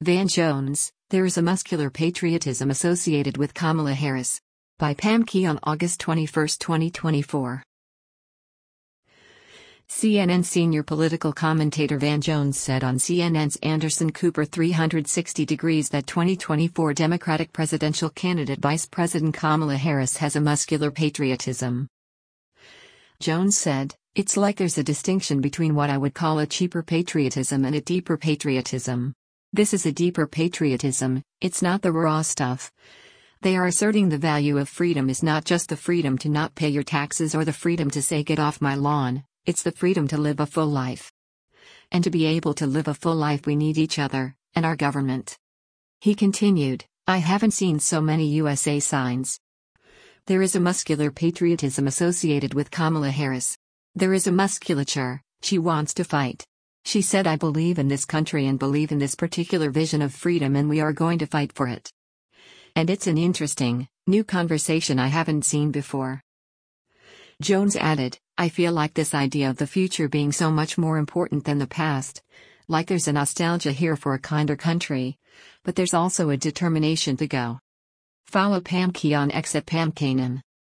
Van Jones, there is a muscular patriotism associated with Kamala Harris. By Pam Key on August 21, 2024. CNN senior political commentator Van Jones said on CNN's Anderson Cooper 360 Degrees that 2024 Democratic presidential candidate Vice President Kamala Harris has a muscular patriotism. Jones said, "It's like there's a distinction between what I would call a cheaper patriotism and a deeper patriotism. This is a deeper patriotism, it's not the raw stuff. They are asserting the value of freedom is not just the freedom to not pay your taxes or the freedom to say get off my lawn, it's the freedom to live a full life. And to be able to live a full life we need each other, and our government." He continued, "I haven't seen so many USA signs. There is a muscular patriotism associated with Kamala Harris. There is a musculature, she wants to fight. She said I believe in this country and believe in this particular vision of freedom and we are going to fight for it. And it's an interesting, new conversation I haven't seen before." Jones added, "I feel like this idea of the future being so much more important than the past, like there's a nostalgia here for a kinder country, but there's also a determination to go." Follow Pam Key on X at Pam Kanan.